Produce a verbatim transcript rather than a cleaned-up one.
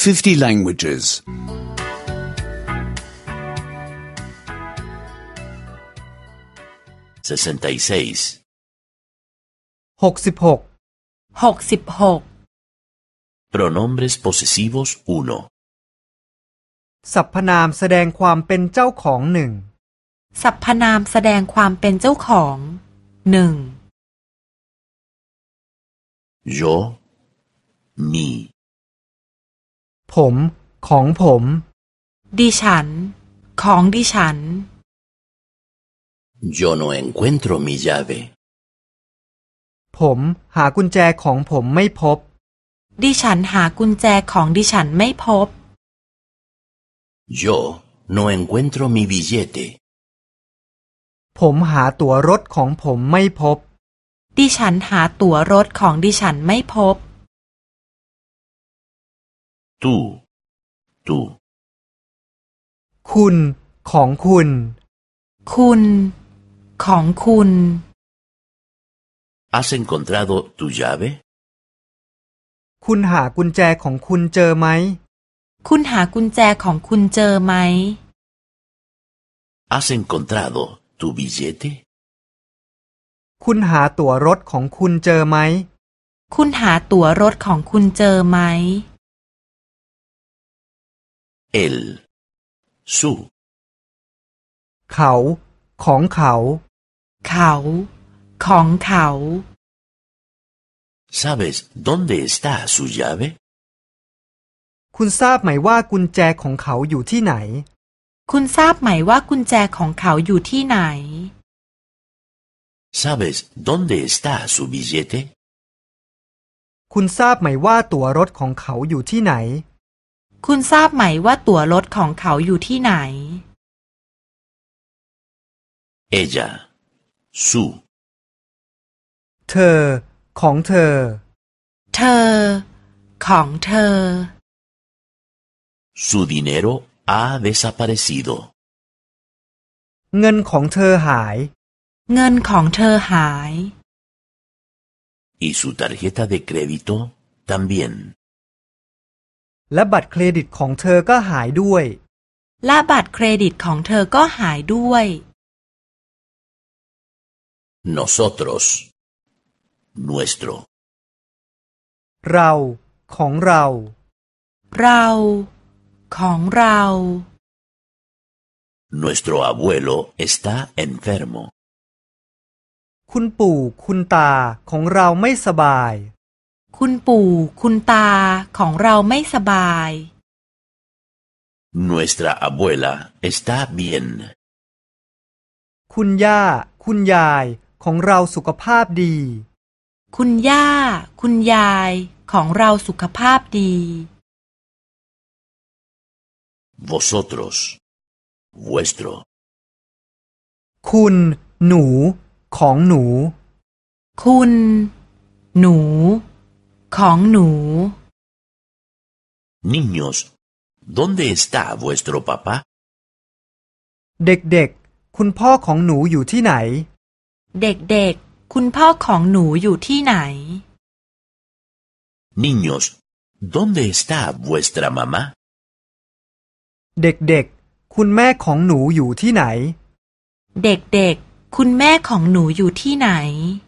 fifty languages. sesenta y seis. หกสิบหกหกสิบหก Pronombres posesivos uno. สรรพนามแสดงความเป็นเจ้าของหนึ่งสรรพนามแสดงความเป็นเจ้าของหนึ่ง Yo, mi. ผมของผมดิฉันของดิฉัน Yo no encuentro mi llave. ผมหากุญแจของผมไม่พบดิฉันหากุญแจของดิฉันไม่พบ Yo no encuentro mi billete. ผมหาตั๋วรถของผมไม่พบดิฉันหาตั๋วรถของดิฉันไม่พบ Tú, tú. คุณของคุณคุณของคุณ ¿Has encontrado tu llave? คุณหากุญแจของคุณเจอไหมคุณหากุญแจของคุณเจอไหม ¿Has encontrado tu billete? คุณหาตั๋วรถของคุณเจอไหมคุณหาตั๋วรถของคุณเจอไหม Él, su. เขาของเขาเขาของเขา ¿Sabes dónde está su llave? คุณทราบไหมว่ากุญแจของเขาอยู่ที่ไหนคุณทราบไหมว่ากุญแจของเขาอยู่ที่ไหน ¿Sabes dónde está su billete? คุณทราบไหมว่าตั๋วรถของเขาอยู่ที่ไหนคุณทราบไหมว่าตั๋วรถของเขาอยู่ที่ไหน Ella, su. เธอของเธอเธอของเธอ Su dinero ha desaparecido. เงินของเธอหายเงินของเธอหาย Y su tarjeta de crédito también. และบัตรเครดิตของเธอก็หายด้วยและบัตรเครดิตของเธอก็หายด้วย Nosotros, nuestro. เราของเราเราของเรา Nuestro abuelo está enfermo. คุณปู่คุณตาของเราไม่สบายคุณปู่คุณตาของเราไม่สบาย Nuestra abuela está bien. คุณย่าคุณยายของเราสุขภาพดีคุณย่าคุณยายของเราสุขภาพดี Vosotros, vuestro. คุณหนูของหนูคุณ หนู ของหนู Niños, ¿dónde está vuestro papá? เด็กๆคุณพ่อของหนูอยู่ที่ไหนเด็กๆคุณพ่อของหนูอยู่ที่ไหน Niños, ¿dónde está vuestra mamá? เด็กๆคุณแม่ของหนูอยู่ที่ไหนเด็กๆคุณแม่ของหนูอยู่ที่ไหน